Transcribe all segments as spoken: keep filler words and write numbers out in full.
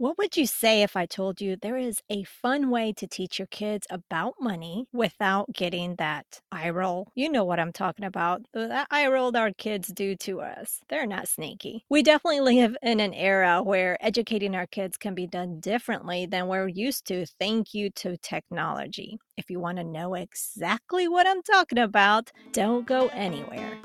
What would you say if I told you there is a fun way to teach your kids about money without getting that eye roll? You know what I'm talking about. th- That eye roll that our kids do to us. They're not sneaky. We definitely live in an era where educating our kids can be done differently than we're used to, thank you to technology. If you want to know exactly what I'm talking about, don't go anywhere.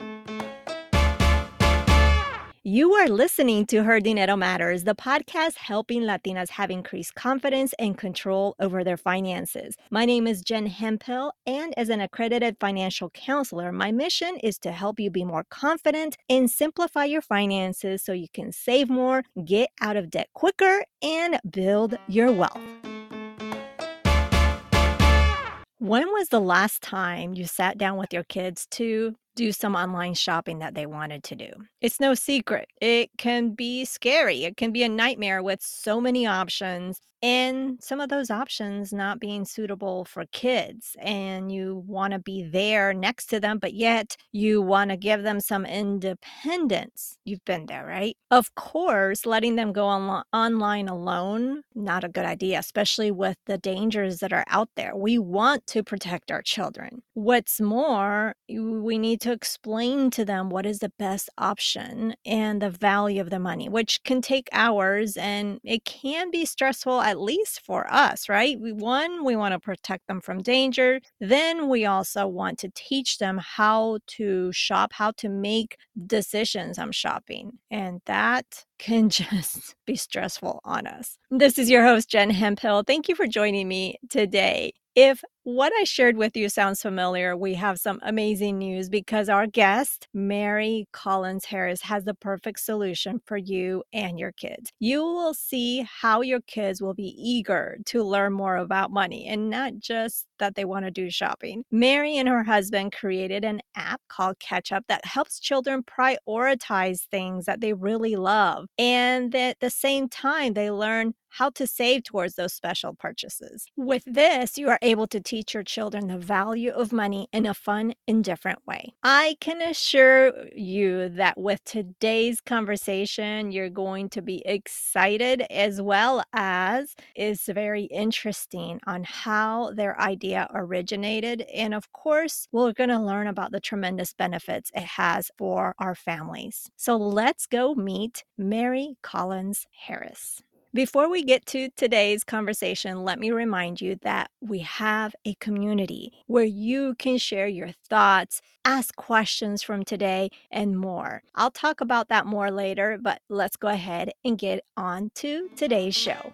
You are listening to Her Dinero Matters, the podcast helping Latinas have increased confidence and control over their finances. My name is Jen Hemphill, and as an accredited financial counselor, my mission is to help you be more confident and simplify your finances so you can save more, get out of debt quicker, and build your wealth. When was the last time you sat down with your kids to do some online shopping that they wanted to do? It's no secret. It can be scary. It can be a nightmare with so many options and some of those options not being suitable for kids. And you want to be there next to them, but yet you want to give them some independence. You've been there, right? Of course, letting them go onli- online alone, not a good idea, especially with the dangers that are out there. We want to protect our children. What's more, you- we need to explain to them what is the best option and the value of the money, which can take hours and it can be stressful, at least for us, right? We, one, we want to protect them from danger. Then we also want to teach them how to shop, how to make decisions on shopping. And that can just be stressful on us. This is your host, Jen Hemphill. Thank you for joining me today. If what I shared with you sounds familiar, we have some amazing news because our guest, Mary Collins Harris, has the perfect solution for you and your kids. You will see how your kids will be eager to learn more about money and not just that they want to do shopping. Mary and her husband created an app called Catch Up that helps children prioritize things that they really love. And at the same time, they learn how to save towards those special purchases. With this, you are able to teach your children the value of money in a fun and different way. I can assure you that with today's conversation, you're going to be excited as well as is very interesting on how their idea originated. And of course, we're going to learn about the tremendous benefits it has for our families. So let's go meet Mary Collins Harris. Before we get to today's conversation, let me remind you that we have a community where you can share your thoughts, ask questions from today, and more. I'll talk about that more later, but let's go ahead and get on to today's show.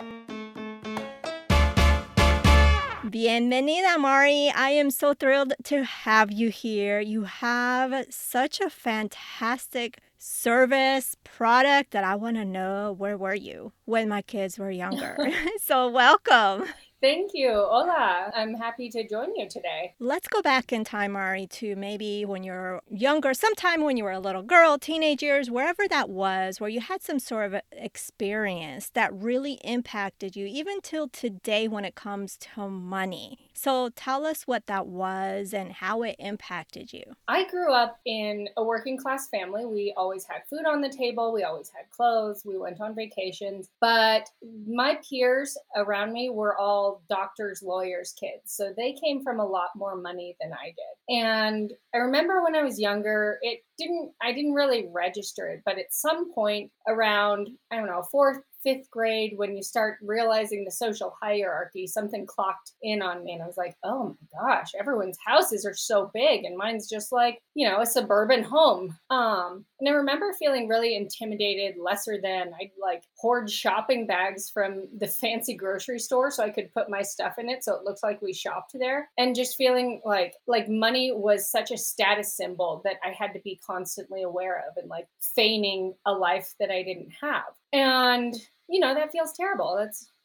Bienvenida, Mari. I am so thrilled to have you here. You have such a fantastic service product that I want to know, where were you when my kids were younger? So welcome. Thank you. Hola. I'm happy to join you today. Let's go back in time, Mari, to maybe when you're younger, sometime when you were a little girl, teenage years, wherever that was, where you had some sort of experience that really impacted you, even till today when it comes to money. So tell us what that was and how it impacted you. I grew up in a working class family. We always had food on the table. We always had clothes. We went on vacations. But my peers around me were all doctors, lawyers, kids. So they came from a lot more money than I did. And I remember when I was younger, it didn't, I didn't really register it. But at some point around, I don't know, fourth, fifth grade, when you start realizing the social hierarchy, something clocked in on me. And I was like, oh my gosh, everyone's houses are so big. And mine's just like, you know, a suburban home. Um, and I remember feeling really intimidated, lesser than. I'd like hoard shopping bags from the fancy grocery store so I could put my stuff in it so it looks like we shopped there. And just feeling like like money was such a status symbol that I had to be constantly aware of and like feigning a life that I didn't have. And you know, that feels terrible. That's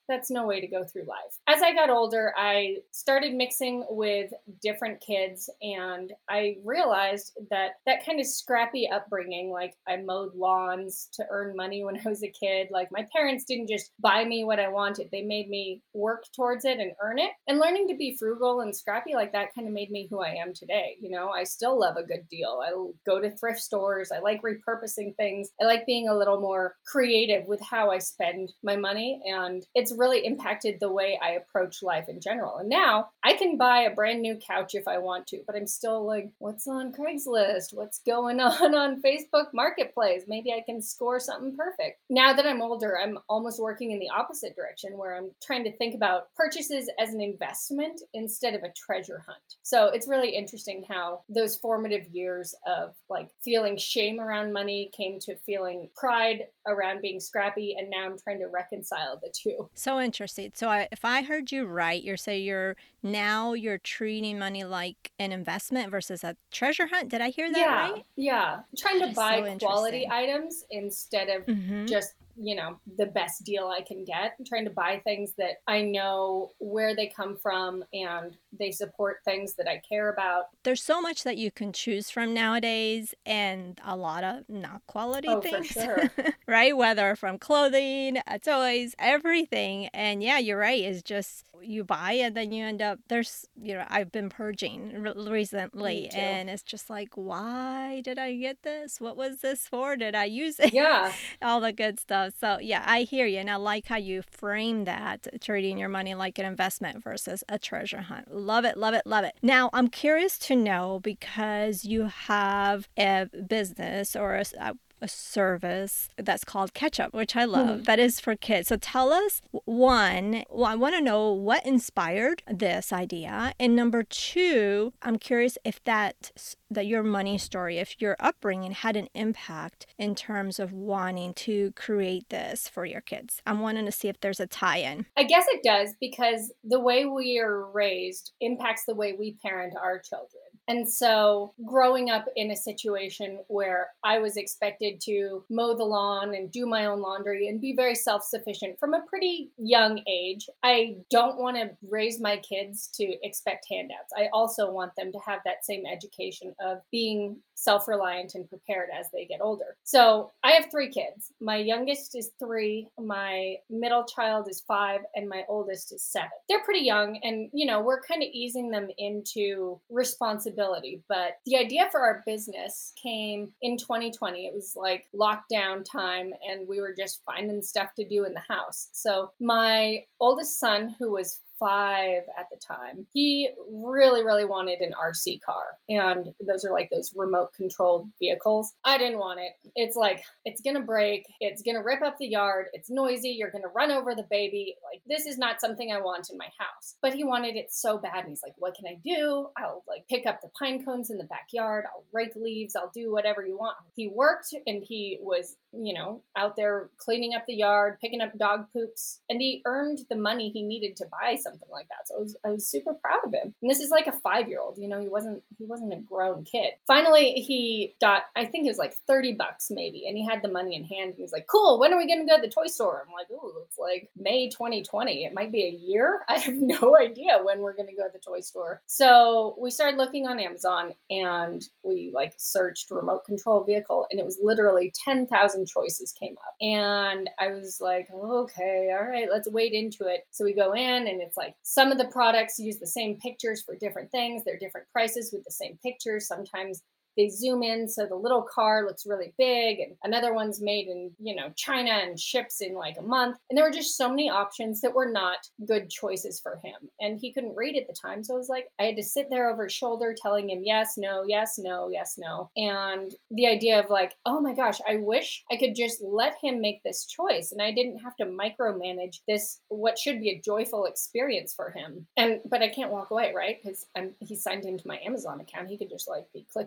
that's no way to go through life. As I got older, I started mixing with different kids, and I realized that that kind of scrappy upbringing, like I mowed lawns to earn money when I was a kid. Like my parents didn't just buy me what I wanted, they made me work towards it and earn it. And learning to be frugal and scrappy like that kind of made me who I am today. You know, I still love a good deal. I go to thrift stores. I like repurposing things. I like being a little more creative with how I spend my money. And it's really impacted the way I approach life in general. And now I can buy a brand new couch if I want to, but I'm still like, what's on Craigslist? What's going on on Facebook Marketplace? Maybe I can score something perfect. Now that I'm older, I'm almost working in the opposite direction where I'm trying to think about purchases as an investment instead of a treasure hunt. So it's really interesting how those formative years of like feeling shame around money came to feeling pride around being scrappy, and now I'm trying to reconcile the two. So interesting. So I, if I heard you right, you're saying you're now you're treating money like an investment versus a treasure hunt. Did I hear that Yeah, right? yeah. Trying That to is buy so quality interesting. items instead of Mm-hmm. just, you know, the best deal I can get. I'm trying to buy things that I know where they come from and they support things that I care about. There's so much that you can choose from nowadays, and a lot of not quality Oh, for things, sure. right? Whether from clothing, uh, toys, everything. And yeah, you're right. It's just you buy and then you end up, there's, you know, I've been purging re- Me recently, too. and it's just like, why did I get this? What was this for? Did I use it? Yeah. All the good stuff. So yeah, I hear you. And I like how you frame that, treating your money like an investment versus a treasure hunt. Love it, love it, love it. Now, I'm curious to know, because you have a business or a, a a service that's called Ketchup, which I love, that is for kids. So tell us, one, well, I want to know what inspired this idea. And number two, I'm curious if that, that your money story, if your upbringing had an impact in terms of wanting to create this for your kids. I'm wanting to see if there's a tie-in. I guess it does, because the way we are raised impacts the way we parent our children. And so, growing up in a situation where I was expected to mow the lawn and do my own laundry and be very self sufficient from a pretty young age, I don't want to raise my kids to expect handouts. I also want them to have that same education of being self reliant and prepared as they get older. So, I have three kids. My youngest is three, my middle child is five, and my oldest is seven. They're pretty young, and you know, we're kind of easing them into responsibility. But the idea for our business came in twenty twenty. It was like lockdown time, and we were just finding stuff to do in the house. So my oldest son, who was five at the time, he really, really wanted an R C car. And those are like those remote controlled vehicles. I didn't want it. It's like, it's going to break. It's going to rip up the yard. It's noisy. You're going to run over the baby. Like, this is not something I want in my house. But he wanted it so bad. And he's like, what can I do? I'll like pick up the pine cones in the backyard. I'll rake leaves. I'll do whatever you want. He worked, and he was, you know, out there cleaning up the yard, picking up dog poops, and he earned the money he needed to buy something like that. So I was, I was super proud of him. And this is like a five-year-old, you know, he wasn't, he wasn't a grown kid. Finally, he got, I think it was like thirty bucks maybe, and he had the money in hand. He was like, cool, when are we going to go to the toy store? I'm like, oh, it's like May twenty twenty. It might be a year. I have no idea when we're going to go to the toy store. So we started looking on Amazon, and we like searched remote control vehicle, and it was literally ten thousand choices came up. And I was like, okay, all right, let's wade into it. So we go in, and it's like some of the products use the same pictures for different things. They're different prices with the same pictures. Sometimes they zoom in so the little car looks really big, and another one's made in, you know, China and ships in like a month. And there were just so many options that were not good choices for him, and he couldn't read at the time. So I was like, I had to sit there over his shoulder telling him yes, no, yes, no, yes, no. And the idea of like, oh my gosh, I wish I could just let him make this choice, and I didn't have to micromanage this, what should be a joyful experience for him. And but I can't walk away, right? Because I'm he's signed into my Amazon account. He could just like be clicking buttons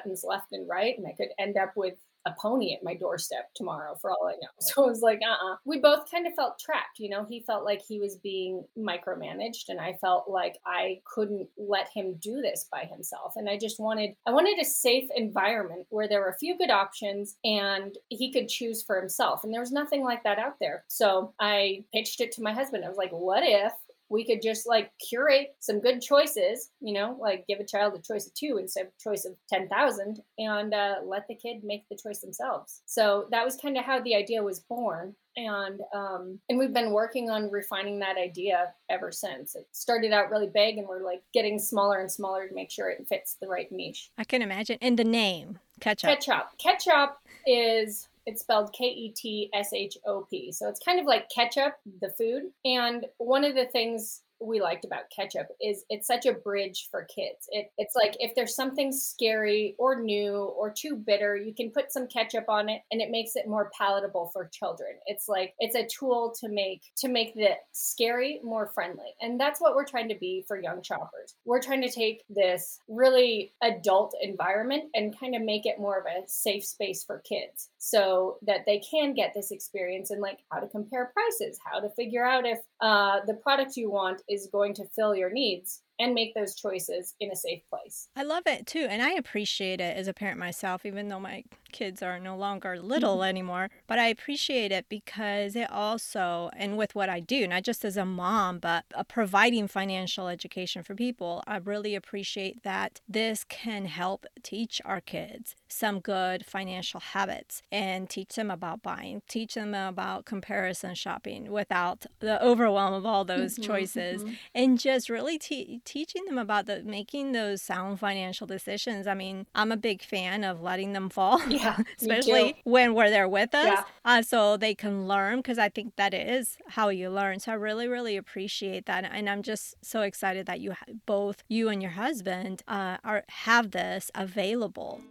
buttons left and right, and I could end up with a pony at my doorstep tomorrow for all I know. So I was like, uh-uh. We both kind of felt trapped. You know, he felt like he was being micromanaged, and I felt like I couldn't let him do this by himself. And I just wanted, I wanted a safe environment where there were a few good options and he could choose for himself. And there was nothing like that out there. So I pitched it to my husband. I was like, what if we could just like curate some good choices, you know, like give a child a choice of two instead of a choice of ten thousand, and uh, let the kid make the choice themselves. So that was kind of how the idea was born. And um, and we've been working on refining that idea ever since. It started out really big, and we're like getting smaller and smaller to make sure it fits the right niche. I can imagine. And the name, Ketchup. Ketchup. Ketchup is, it's spelled K E T S H O P. So it's kind of like ketchup, the food. And one of the things we liked about ketchup is it's such a bridge for kids. It, it's like if there's something scary or new or too bitter, you can put some ketchup on it and it makes it more palatable for children. It's like it's a tool to make to make the scary more friendly. And that's what we're trying to be for young shoppers. We're trying to take this really adult environment and kind of make it more of a safe space for kids so that they can get this experience and like how to compare prices, how to figure out if uh, the product you want is going to fill your needs, and make those choices in a safe place. I love it too. And I appreciate it as a parent myself, even though my kids are no longer little anymore. But I appreciate it because it also, and with what I do, not just as a mom, but uh, providing financial education for people, I really appreciate that this can help teach our kids some good financial habits and teach them about buying, teach them about comparison shopping without the overwhelm of all those Mhm, choices, mhm. and just really te- teaching them about the making those sound financial decisions. I mean, I'm a big fan of letting them fall, Yeah, me especially too. when we're there with us, Yeah. uh, so they can learn, because I think that is how you learn. So I really, really appreciate that, and I'm just so excited that you ha- both you and your husband uh, are have this available.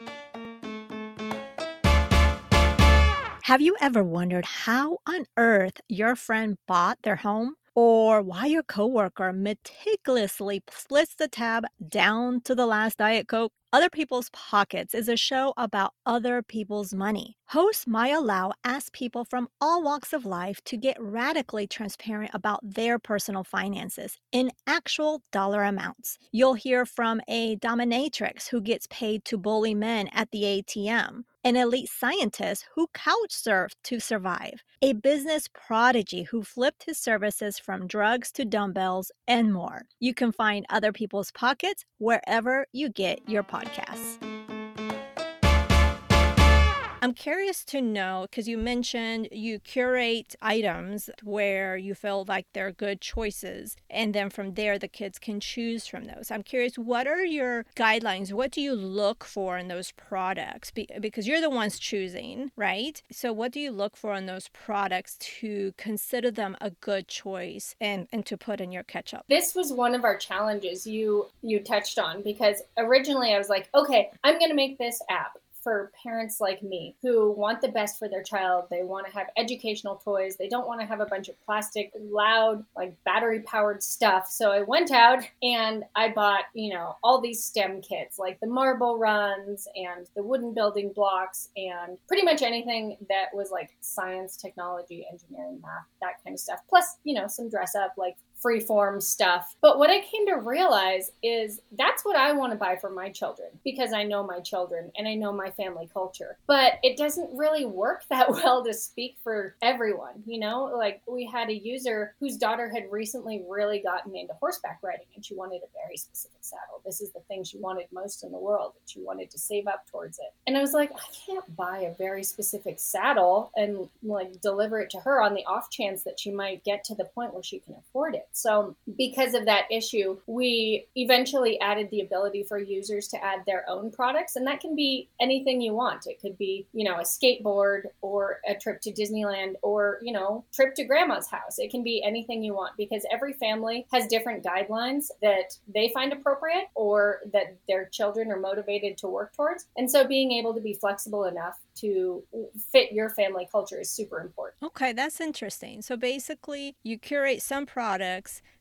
Have you ever wondered how on earth your friend bought their home? Or why your coworker meticulously splits the tab down to the last Diet Coke? Other People's Pockets is a show about other people's money. Host Maya Lau asks people from all walks of life to get radically transparent about their personal finances in actual dollar amounts. You'll hear from a dominatrix who gets paid to bully men at the A T M, an elite scientist who couch surfed to survive, a business prodigy who flipped his services from drugs to dumbbells, and more. You can find Other People's Pockets wherever you get your podcasts. I'm curious to know, because you mentioned you curate items where you feel like they're good choices, and then from there the kids can choose from those. I'm curious, what are your guidelines? What do you look for in those products? Be- because you're the ones choosing, right? So what do you look for in those products to consider them a good choice and, and to put in your ketchup? This was one of our challenges you you touched on, because originally I was like, okay, I'm going to make this app for parents like me who want the best for their child. They want to have educational toys. They don't want to have a bunch of plastic, loud, like battery powered stuff. So I went out and I bought, you know, all these STEM kits, like the marble runs and the wooden building blocks and pretty much anything that was like science, technology, engineering, math, that kind of stuff. Plus, you know, some dress up like freeform stuff. But what I came to realize is that's what I want to buy for my children, because I know my children and I know my family culture. But it doesn't really work that well to speak for everyone, you know? Like we had a user whose daughter had recently really gotten into horseback riding, and she wanted a very specific saddle. This is the thing she wanted most in the world, and she wanted to save up towards it. And I was like, I can't buy a very specific saddle and like deliver it to her on the off chance that she might get to the point where she can afford it. So because of that issue, we eventually added the ability for users to add their own products. And that can be anything you want. It could be, you know, a skateboard or a trip to Disneyland or, you know, trip to grandma's house. It can be anything you want, because every family has different guidelines that they find appropriate or that their children are motivated to work towards. And so being able to be flexible enough to fit your family culture is super important. Okay, that's interesting. So basically, you curate some products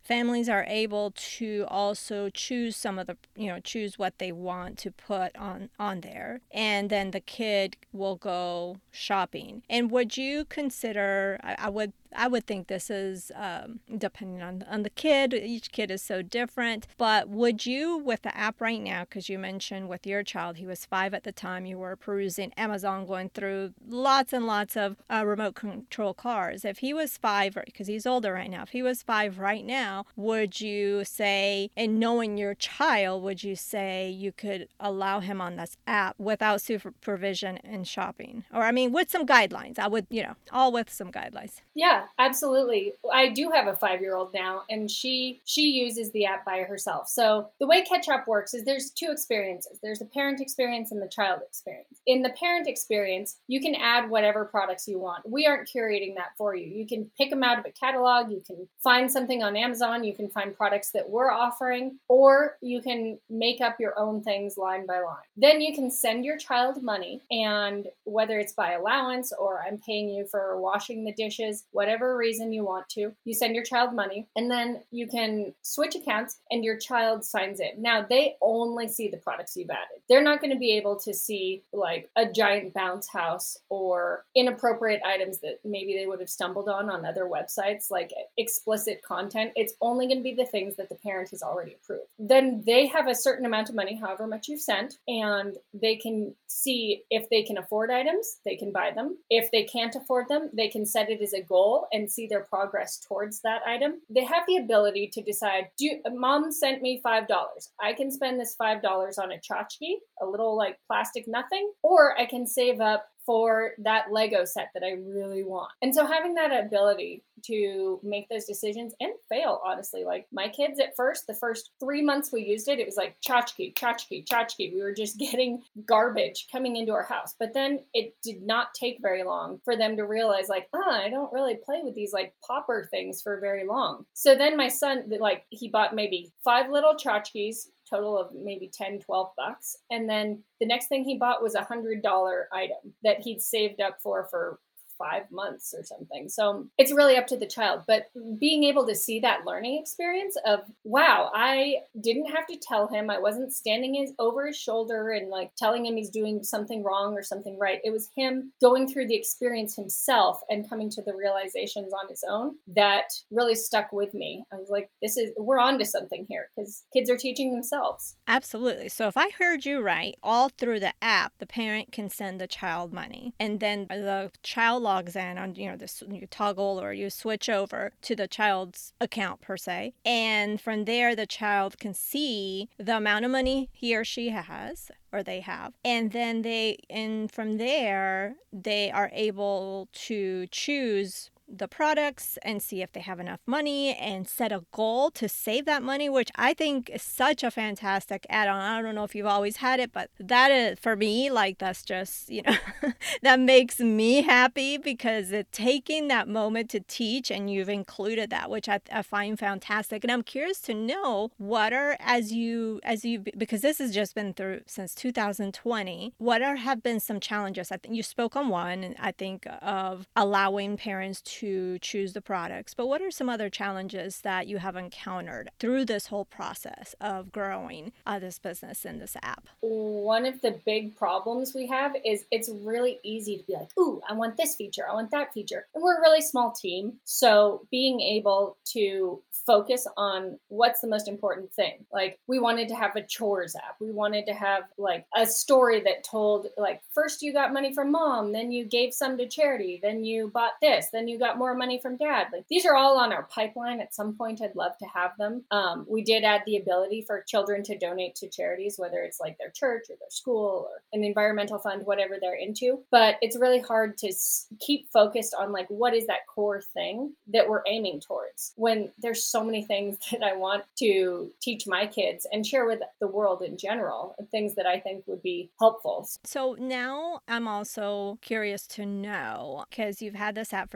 families are able to also choose some of the, you know, choose what they want to put on on there, and then the kid will go shopping. And would you consider, I, I would I would think this is um, depending on on the kid. Each kid is so different. But would you, with the app right now, because you mentioned with your child, he was five at the time, you were perusing Amazon, going through lots and lots of uh, remote control cars. If he was five, because he's older right now, if he was five right now, would you say, and knowing your child, would you say you could allow him on this app without supervision and shopping? Or, I mean, with some guidelines. I would, you know, all with some guidelines. Yeah, absolutely. I do have a five-year-old now, and she she uses the app by herself. So the way Catch Up works is there's two experiences. There's the parent experience and the child experience. In the parent experience, you can add whatever products you want. We aren't curating that for you. You can pick them out of a catalog. You can find something on Amazon. You can find products that we're offering, or you can make up your own things line by line. Then you can send your child money, and whether it's by allowance or I'm paying you for washing the dishes, whatever reason you want to, you send your child money, and then you can switch accounts and your child signs in. Now, they only see the products you've added. They're not going to be able to see like a giant bounce house or inappropriate items that maybe they would have stumbled on on other websites, like explicit content. It's only going to be the things that the parent has already approved. Then they have a certain amount of money, however much you've sent, and they can see if they can afford items, they can buy them. If they can't afford them, they can set it as a goal and see their progress towards that item. They have the ability to decide, do mom sent me five dollars. I can spend this five dollars on a tchotchke, a little like plastic nothing, or I can save up for that Lego set that I really want. And so having that ability to make those decisions and fail, honestly, like my kids at first, the first three months we used it, it was like tchotchke, tchotchke, tchotchke. We were just getting garbage coming into our house. But then it did not take very long for them to realize like, ah, I don't really play with these like popper things for very long. So then my son, like he bought maybe five little tchotchkes, total of maybe ten, twelve bucks. And then the next thing he bought was a hundred dollar item that he'd saved up for for five months or something. So it's really up to the child. But being able to see that learning experience of, wow, I didn't have to tell him. I wasn't standing his, over his shoulder and like telling him he's doing something wrong or something right. It was him going through the experience himself and coming to the realizations on his own that really stuck with me. I was like, this is, we're on to something here because kids are teaching themselves. Absolutely. So if I heard you right, all through the app, the parent can send the child money, and then the child logs in on, you know, this, you toggle or you switch over to the child's account per se. And from there, the child can see the amount of money he or she has or they have. And then they, and from there, they are able to choose the products and see if they have enough money and set a goal to save that money, which I think is such a fantastic add-on. I don't know if you've always had it, but that is, for me, like that's just, you know, that makes me happy because it's taking that moment to teach and you've included that, which I, I find fantastic. And I'm curious to know what are, as you, as you, because this has just been through since two thousand twenty, what are, have been some challenges? I think you spoke on one, and I think of allowing parents to to choose the products, but what are some other challenges that you have encountered through this whole process of growing uh, this business in this app? One of the big problems we have is it's really easy to be like, ooh, I want this feature, I want that feature. And we're a really small team. So being able to focus on what's the most important thing. Like we wanted to have a chores app. We wanted to have like a story that told like, first you got money from mom, then you gave some to charity, then you bought this, then you got more money from dad. Like these are all on our pipeline. At some point, I'd love to have them. Um, we did add the ability for children to donate to charities, whether it's like their church or their school or an environmental fund, whatever they're into. But it's really hard to s- keep focused on like, what is that core thing that we're aiming towards when there's so many things that I want to teach my kids and share with the world in general, things that I think would be helpful. So now I'm also curious to know, because you've had this app for two years,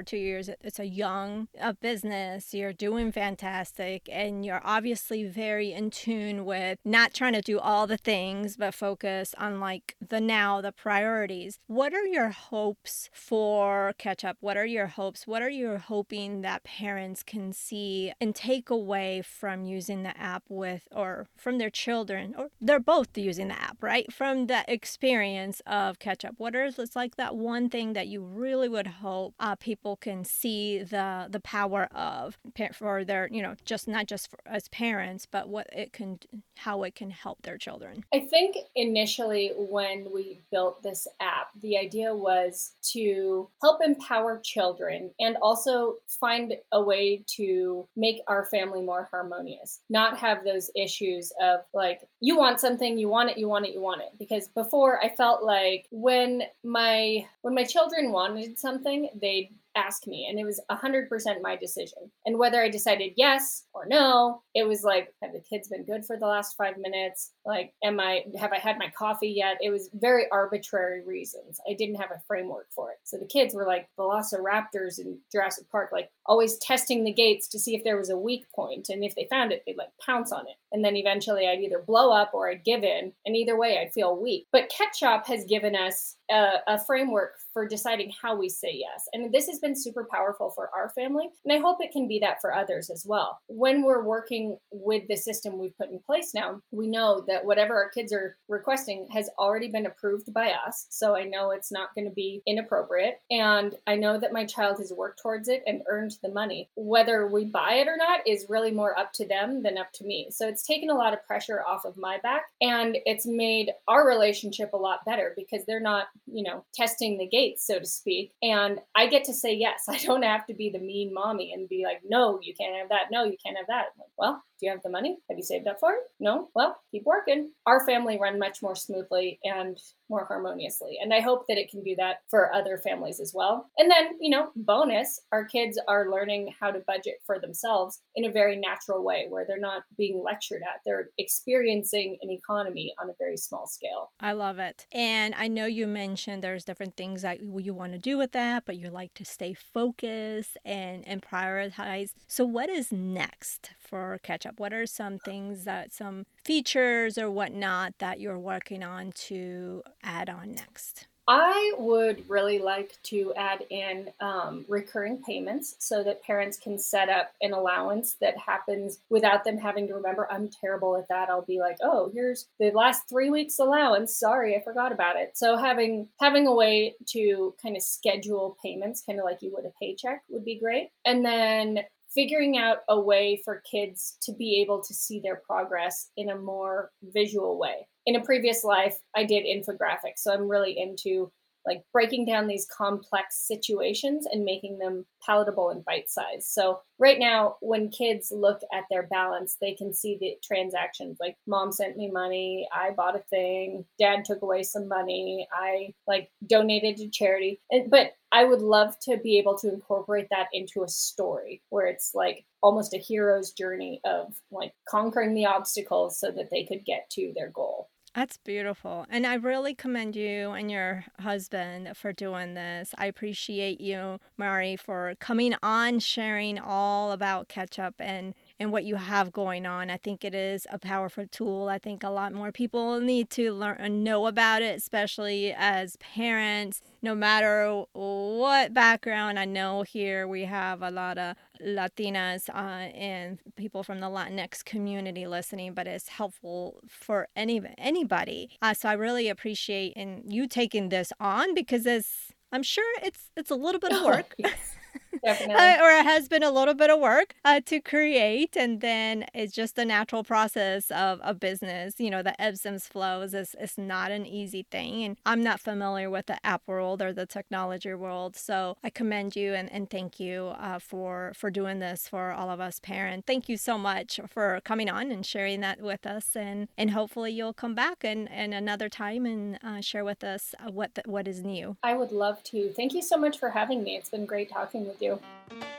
there's a, it's a young uh, business. You're doing fantastic, and you're obviously very in tune with not trying to do all the things, but focus on like the now, the priorities. What are your hopes for Catch Up? What are your hopes? What are you hoping that parents can see and take away from using the app with, or from their children, or they're both using the app, right? From the experience of Catch Up. What is it's like that one thing that you really would hope uh, people can see the the power of for their, you know, just not just for, as parents, but what it can, how it can help their children? I think initially when we built this app, the idea was to help empower children and also find a way to make our family more harmonious, not have those issues of like, you want something, you want it, you want it, you want it. Because before I felt like when my when my children wanted something, they'd ask me, and it was one hundred percent my decision. And whether I decided yes or no, it was like, have the kids been good for the last five minutes? Like, am I, have I had my coffee yet? It was very arbitrary reasons. I didn't have a framework for it. So the kids were like velociraptors in Jurassic Park, like always testing the gates to see if there was a weak point. And if they found it, they'd like pounce on it. And then eventually I'd either blow up or I'd give in. And either way, I'd feel weak. But Catch Up has given us a, a framework for deciding how we say yes. And this has been super powerful for our family. And I hope it can be that for others as well. When we're working with the system we've put in place now, we know that whatever our kids are requesting has already been approved by us. So I know it's not going to be inappropriate. And I know that my child has worked towards it and earned the money. Whether we buy it or not is really more up to them than up to me. So it's taken a lot of pressure off of my back, and it's made our relationship a lot better because they're not, you know, testing the gates, so to speak. And I get to say yes. I don't have to be the mean mommy and be like, no, you can't have that. No, you can't have that. I'm like, well, do you have the money? Have you saved up for it? No? Well, keep working. Our family run much more smoothly and more harmoniously. And I hope that it can do that for other families as well. And then, you know, bonus, our kids are learning how to budget for themselves in a very natural way where they're not being lectured at. They're experiencing an economy on a very small scale. I love it. And I know you mentioned there's different things that you want to do with that, but you like to stay focused and, and prioritize. So what is next for Catch Up? What are some things that, some features or whatnot that you're working on to add on next? I would really like to add in um, recurring payments so that parents can set up an allowance that happens without them having to remember. I'm terrible at that. I'll be like, oh, here's the last three weeks allowance. Sorry, I forgot about it. So having having a way to kind of schedule payments, kind of like you would a paycheck, would be great. And then figuring out a way for kids to be able to see their progress in a more visual way. In a previous life, I did infographics, so I'm really into like breaking down these complex situations and making them palatable and bite-sized. So right now, when kids look at their balance, they can see the transactions like mom sent me money, I bought a thing, dad took away some money, I like donated to charity. And, but I would love to be able to incorporate that into a story where it's like almost a hero's journey of like conquering the obstacles so that they could get to their goal. That's beautiful. And I really commend you and your husband for doing this. I appreciate you, Mari, for coming on, sharing all about Catch Up and, and what you have going on. I think it is a powerful tool. I think a lot more people need to learn and know about it, especially as parents, no matter what background. I know here we have a lot of Latinas uh, and people from the Latinx community listening, but it's helpful for any anybody. Uh, so I really appreciate in you taking this on because it's, I'm sure it's it's a little bit of work. Yes, definitely. Uh, or it has been a little bit of work uh, to create, and then it's just a natural process of a business. You know, the ebbs and flows is, is not an easy thing, and I'm not familiar with the app world or the technology world, so I commend you and, and thank you uh, for, for doing this for all of us parents. Thank you so much for coming on and sharing that with us, and, and hopefully you'll come back and, and another time and uh, share with us what the, what is new. I would love to. Thank you so much for having me. It's been great talking with you.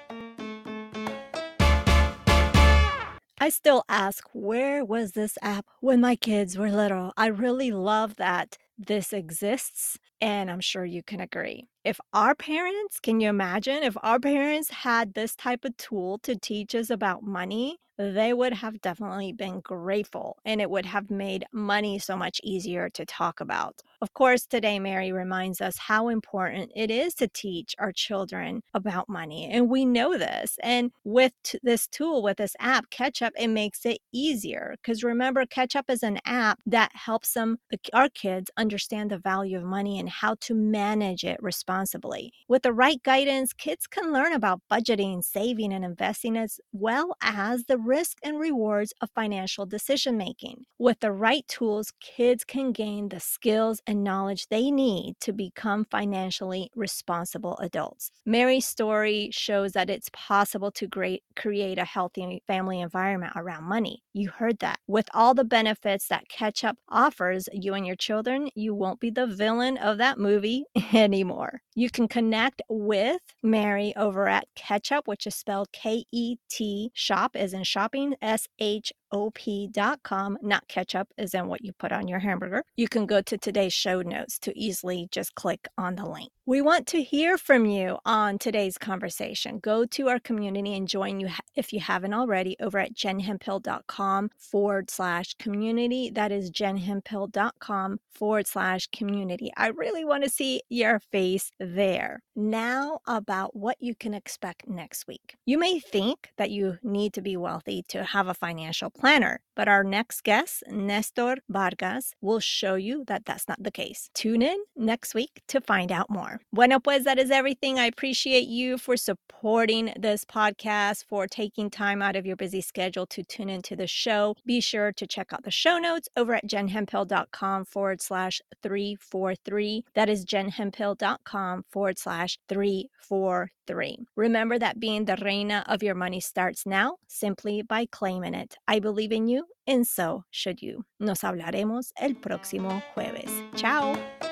I still ask, where was this app when my kids were little? I really love that this exists And I'm sure you can agree. If our parents, can you imagine if our parents had this type of tool to teach us about money, they would have definitely been grateful and it would have made money so much easier to talk about. Of course, today Mary reminds us how important it is to teach our children about money. And we know this. And with t- this tool, with this app, Catch-up, it makes it easier. Because remember, Catch-up is an app that helps them, the- our kids, understand the value of money and how to manage it responsibly. With the right guidance, kids can learn about budgeting, saving, and investing, as well as the risks and rewards of financial decision making. With the right tools, kids can gain the skills and knowledge they need to become financially responsible adults. Mary's story shows that it's possible to great, create a healthy family environment around money. You heard that. With all the benefits that Catch-up offers you and your children, you won't be the villain of that movie anymore. You can connect with Mary over at Catch-up, which is spelled K E T, shop as in shopping, S H O P dot com, not ketchup as in what you put on your hamburger. You can go to today's show notes to easily just click on the link. We want to hear from you on today's conversation. Go to our community and join you if you haven't already over at jenhemphill.com forward slash community. That is jenhemphill.com forward slash community. I really want to see your face there. Now about what you can expect next week. You may think that you need to be wealthy to have a financial planner, but our next guest, Nestor Vargas, will show you that that's not the case. Tune in next week to find out more. Bueno, pues that is everything. I appreciate you for supporting this podcast, for taking time out of your busy schedule to tune into the show. Be sure to check out the show notes over at jenhemphill.com forward slash 343. That is jenhemphill.com forward slash 343. Remember that being the reina of your money starts now simply by claiming it. I believe in you, and so should you. Nos hablaremos el próximo jueves. Ciao.